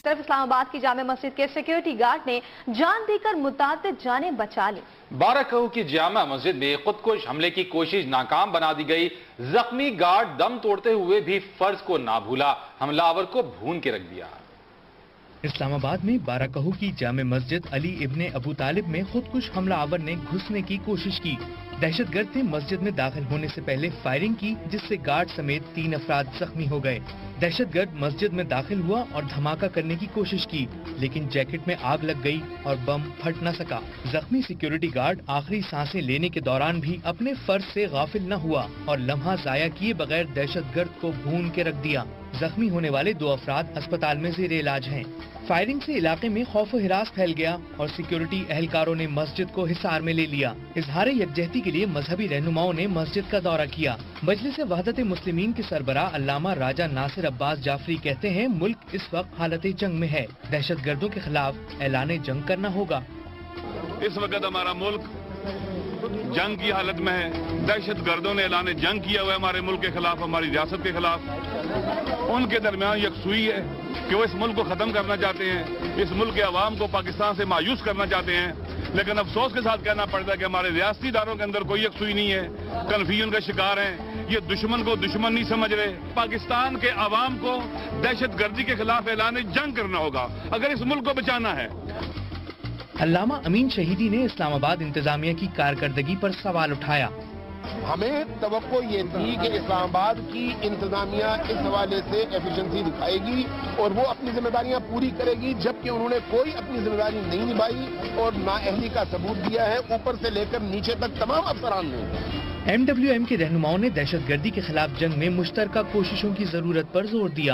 طرف اسلام آباد کی جامع مسجد کے سیکیورٹی گارڈ نے جان دے کر متعدد جانیں بچا لی۔ بارکہو کی جامع مسجد میں خودکش حملے کی کوشش ناکام بنا دی گئی۔ زخمی گارڈ دم توڑتے ہوئے بھی فرض کو نہ بھولا، حملہ آور کو بھون کے رکھ دیا۔ اسلام آباد میں بارکہو کی جامع مسجد علی ابن ابو طالب میں خودکش حملہ آور نے گھسنے کی کوشش کی۔ دہشت گرد نے مسجد میں داخل ہونے سے پہلے فائرنگ کی، جس سے گارڈ سمیت 3 افراد زخمی ہو گئے۔ دہشت گرد مسجد میں داخل ہوا اور دھماکہ کرنے کی کوشش کی، لیکن جیکٹ میں آگ لگ گئی اور بم پھٹ نہ سکا۔ زخمی سیکیورٹی گارڈ آخری سانسیں لینے کے دوران بھی اپنے فرض سے غافل نہ ہوا اور لمحہ ضائع کیے بغیر دہشت گرد کو بھون کے رکھ دیا۔ زخمی ہونے والے 2 افراد اسپتال میں زیر علاج ہیں۔ فائرنگ سے علاقے میں خوف و ہراس پھیل گیا اور سیکیورٹی اہلکاروں نے مسجد کو حصار میں لے لیا۔ اظہار یکجہتی کے لیے مذہبی رہنماؤں نے مسجد کا دورہ کیا۔ مجلس وحدت مسلمین کے سربراہ علامہ راجہ ناصر عباس جعفری کہتے ہیں ملک اس وقت حالت جنگ میں ہے، دہشت گردوں کے خلاف اعلان جنگ کرنا ہوگا۔ اس وقت ہمارا ملک جنگ کی حالت میں ہے، دہشت گردوں نے اعلان جنگ کیا ہوا ہے ہمارے ملک کے خلاف، ہماری ریاست کے خلاف۔ ان کے درمیان یکسوئی ہے کہ وہ اس ملک کو ختم کرنا چاہتے ہیں، اس ملک کے عوام کو پاکستان سے مایوس کرنا چاہتے ہیں، لیکن افسوس کے ساتھ کہنا پڑتا ہے کہ ہمارے ریاستی اداروں کے اندر کوئی یکسوئی نہیں ہے، کنفیوژن کا شکار ہیں، یہ دشمن کو دشمن نہیں سمجھ رہے۔ پاکستان کے عوام کو دہشت گردی کے خلاف اعلان جنگ کرنا ہوگا اگر اس ملک کو بچانا ہے۔ علامہ امین شہیدی نے اسلام آباد انتظامیہ کی کارکردگی پر سوال اٹھایا۔ ہمیں توقع یہ تھی کہ اسلام آباد کی انتظامیہ اس حوالے سے ایفیشنسی دکھائے گی اور وہ اپنی ذمہ داریاں پوری کرے گی، جبکہ انہوں نے کوئی اپنی ذمہ داری نہیں نبھائی اور نااہلی کا ثبوت دیا ہے اوپر سے لے کر نیچے تک تمام افسران نے۔ MWM کے رہنماؤں نے دہشت گردی کے خلاف جنگ میں مشترکہ کوششوں کی ضرورت پر زور دیا۔